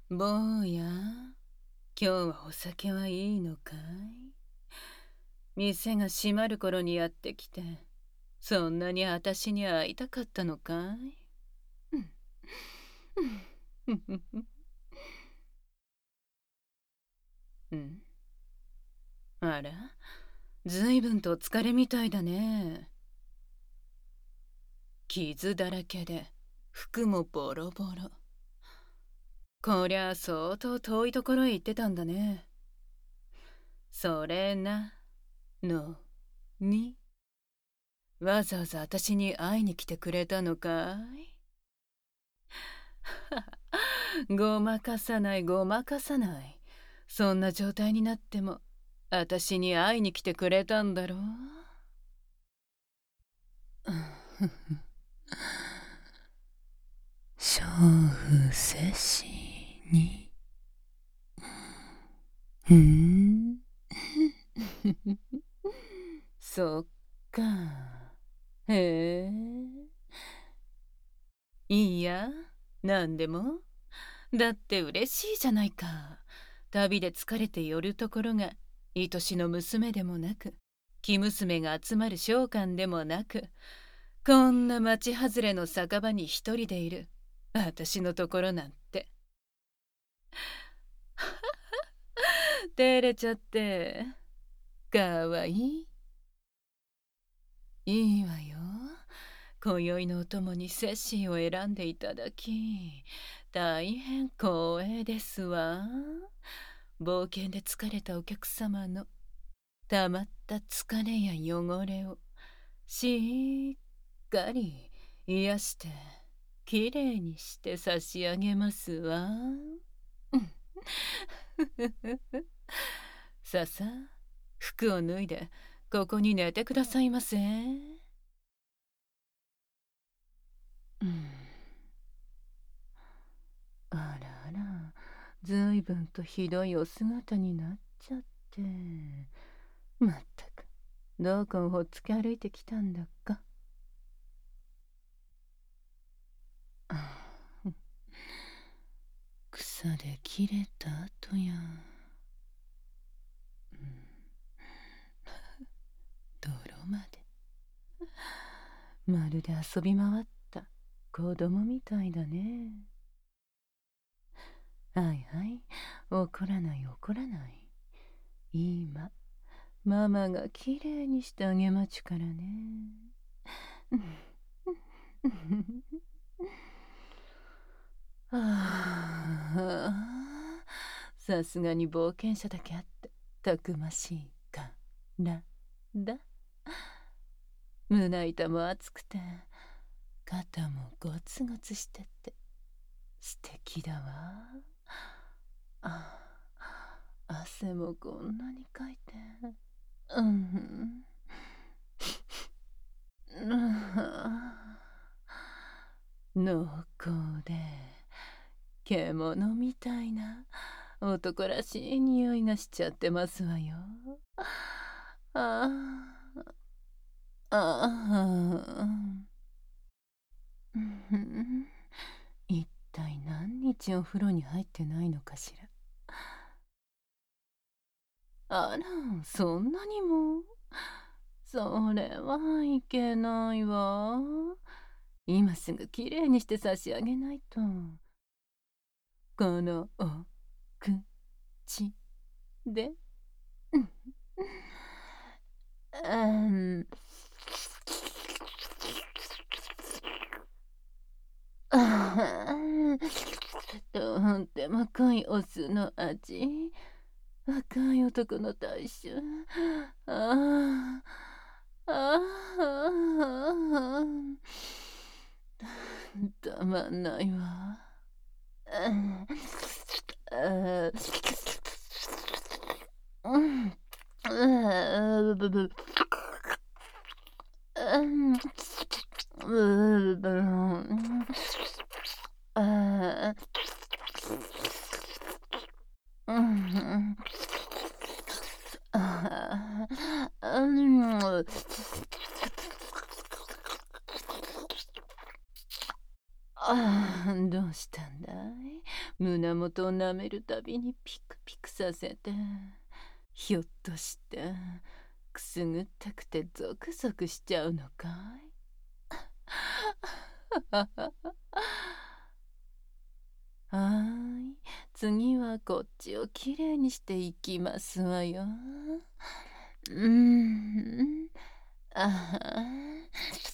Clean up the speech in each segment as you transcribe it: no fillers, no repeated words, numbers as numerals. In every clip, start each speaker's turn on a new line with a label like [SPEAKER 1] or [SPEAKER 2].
[SPEAKER 1] 坊や、今日はお酒はいいのかい？店が閉まる頃にやってきて、そんなに私に会いたかったのかい？うん。あら、ずいぶんとお疲れみたいだね。傷だらけで、服もボロボロ。こりゃ相当遠いところへ行ってたんだね。それなのに、わざわざ私に会いに来てくれたのかい？ごまかさないごまかさない。そんな状態になっても私に会いに来てくれたんだろう。娼婦摂氏に。うん。そっか。へえ。いいや、なんでも。だって嬉しいじゃないか。旅で疲れて寄るところが愛しの娘でもなく、生娘が集まる商館でもなく、こんな町外れの酒場に一人でいる私のところなんて。照れちゃって。かわいい。いいわよ。今宵のお供にセッシーを選んでいただき、大変光栄ですわ。冒険で疲れたお客様のたまった疲れや汚れをしっかり癒してきれいにして差し上げますわ。さあさあ、服を脱いでここに寝てくださいませ。うん、あらあら、ずいぶんとひどいお姿になっちゃって。まったく、どこをほっつき歩いてきたんだか。草で切れた後や。泥まで。まるで遊び回った子供みたいだね。はいはい、怒らない怒らない。今、ママがきれいにしてあげまちゅからね。はあ、さすがに冒険者だけあってたくましいからだ。胸板も熱くて肩もゴツゴツしてて素敵だわ。あ、汗もこんなにかいて。うん。濃厚で獣みたいな男らしい匂いがしちゃってますわよ。ああ、ああ。一体何日お風呂に入ってないのかしら。あら、そんなにも。それはいけないわ。今すぐきれいにして差し上げないと。このお口で。うん。ああ、とっても濃いお酢の味。若い男の大衆。ああ、ああ、たまんないわ。ああ、うん、あぶぶ、うん、ぶぶ、ああ、うん、ああ、うん、あどうしたんだい？胸元を舐めるたびにピクピクさせて。ひょっとしてくすぐったくてゾクゾクしちゃうのかい？はーい、次はこっちをきれいにしていきますわよ。あは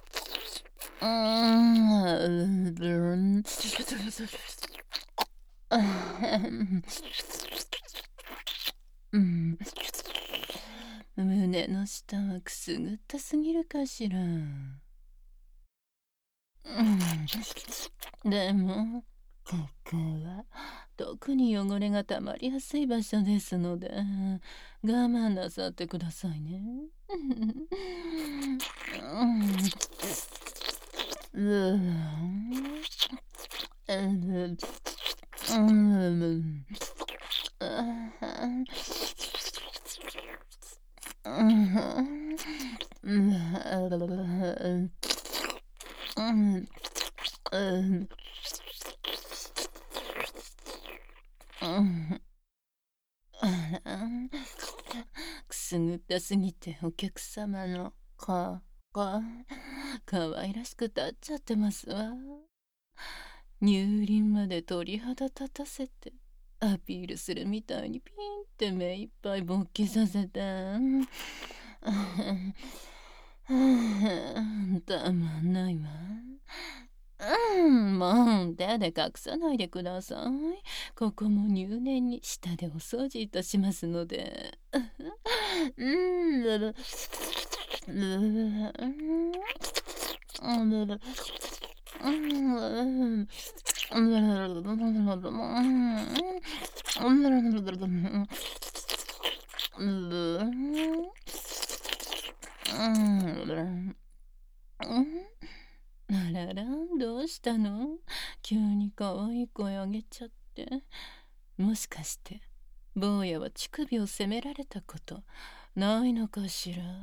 [SPEAKER 1] うん、胸の下はくすぐったすぎるかしら。でもここは特に汚れがたまりやすい場所ですので我慢なさってくださいね。くすぐったすぎてお客様のかわいらしく立っちゃってますわ。乳輪まで鳥肌立たせてアピールするみたいにピンって目いっぱい勃起させてたまんないわ。もう手で隠さないでください。ここも入念に下でお掃除いたしますので。あらら、どうしたの？急に可愛い声あげちゃって。もしかして、坊やは乳首を責められたことないのかしら？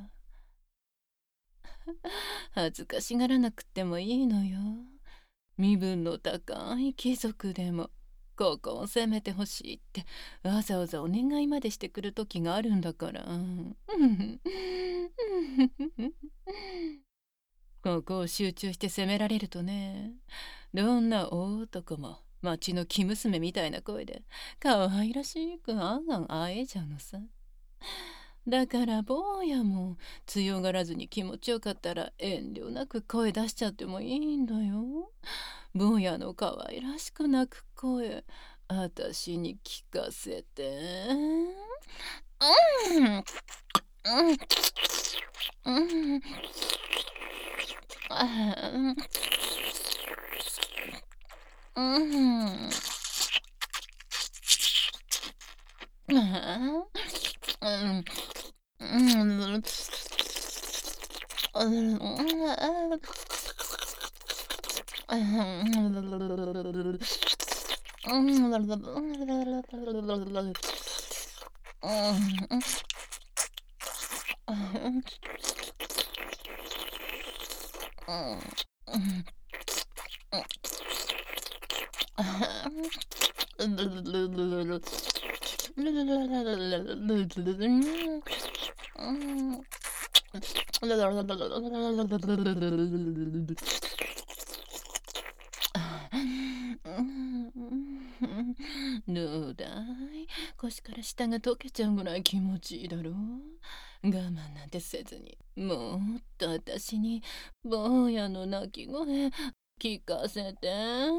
[SPEAKER 1] 恥ずかしがらなくてもいいのよ。身分の高い貴族でも、ここを責めてほしいってわざわざお願いまでしてくる時があるんだから。ここを集中して責められるとね、どんな大男も町の生娘みたいな声で可愛らしくあんあんあえちゃうのさ。だから坊やも強がらずに気持ちよかったら遠慮なく声出しちゃってもいいんだよ。坊やの可愛らしく泣く声、あたしに聞かせて。うん。うん。あうん。うん。うん。どうだい？腰から下が溶けちゃうぐらい気持ちいいだろう？我慢なんてせずにもっと私に坊やの泣き声聞かせて。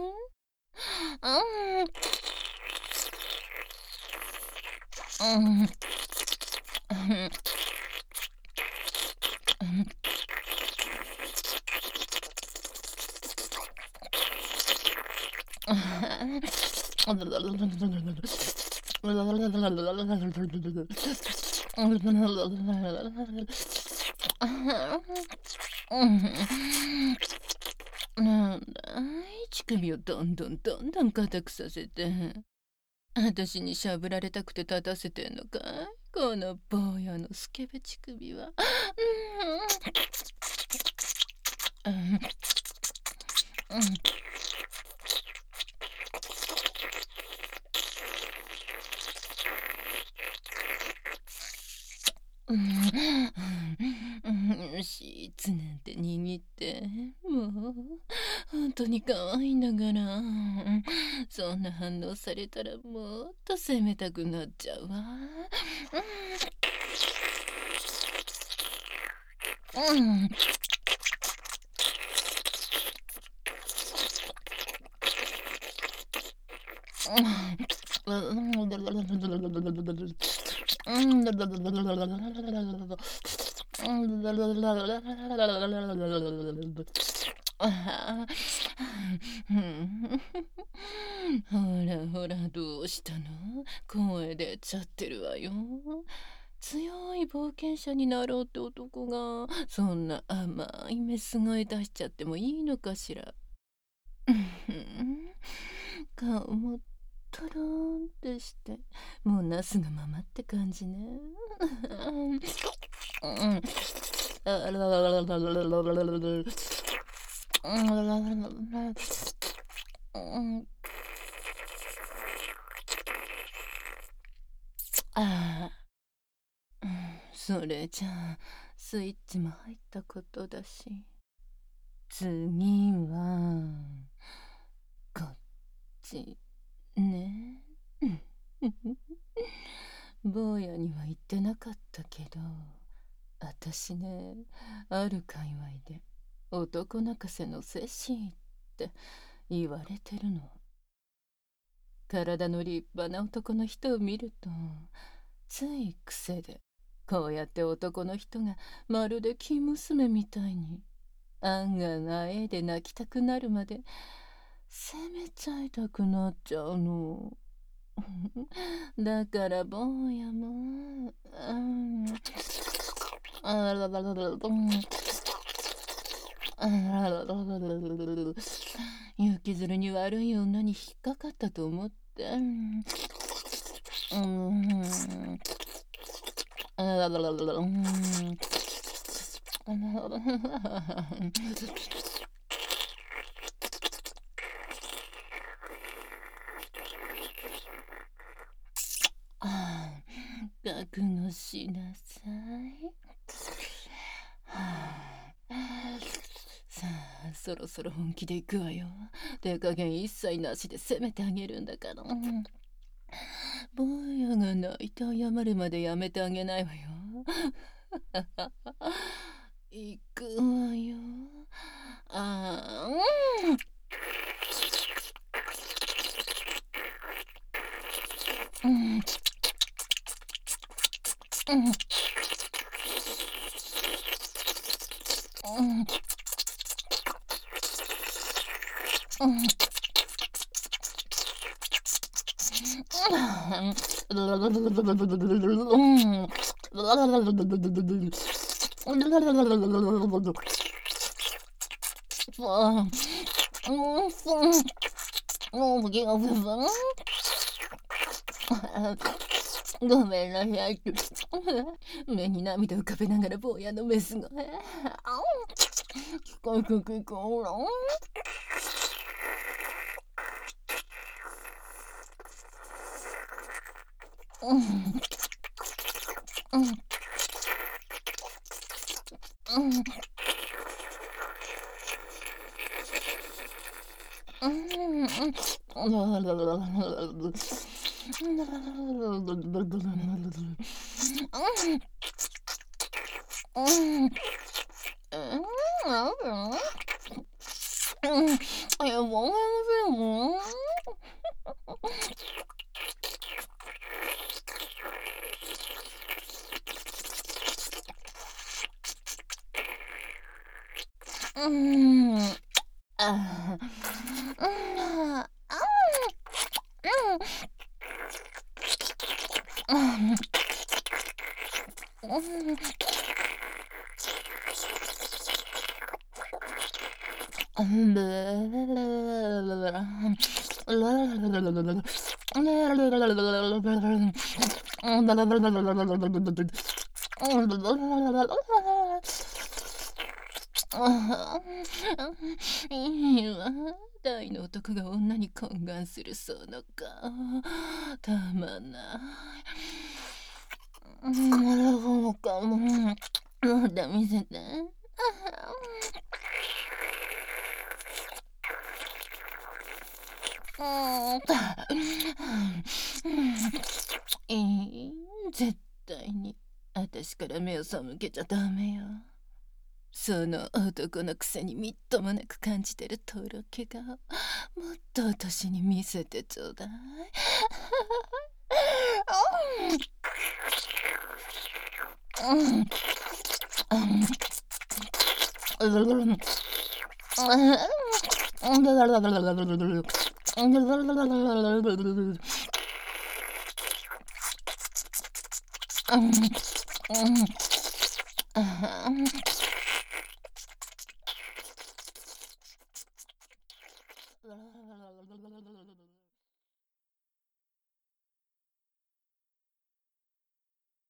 [SPEAKER 1] なんだい、乳首をどんどんどんどん硬くさせて。私にしゃぶられたくて立たせてんのかい？この坊やのスケベ乳首は。 シーツなんて握って、もう、本当に可愛いんだから、そんな反応されたらもっと責めたくなっちゃうわ。あほらほら、どうしたの？声出ちゃってるわよ。強い冒険者になろうって男がそんな甘いメス声出しちゃってもいいのかしら。顔もトローンってしてもうナスのままって感じね。あららららららららららああ、それじゃあスイッチも入ったことだし、次はこっちね。坊やには言ってなかったけど、私ね、ある界隈で男泣かせの精神って言われてるの。体の立派な男の人を見ると、つい癖でこうやって男の人がまるで生娘みたいにあんがあえで泣きたくなるまで責めちゃいたくなっちゃうの。だから坊やも、あららららら、雪づるに悪い女に引っかかったと思って。あららららら、覚悟しなさい。さあ、そろそろ本気で行くわよ。手加減一切なしで責めてあげるんだから。坊やが泣いて謝るまでやめてあげないわよ。行くわよ。ああ、ごめんなさい。目に涙浮かべながら坊やのメスが。聞こえ聞こえ。いいわ。大の男が女に懇願するその顔、たまんない。 そうか、まだ見せて。絶対に私から目を背けちゃダメよ。その男のくせにみっともなく感じてるとろけがもっと私に見せてちょうだい。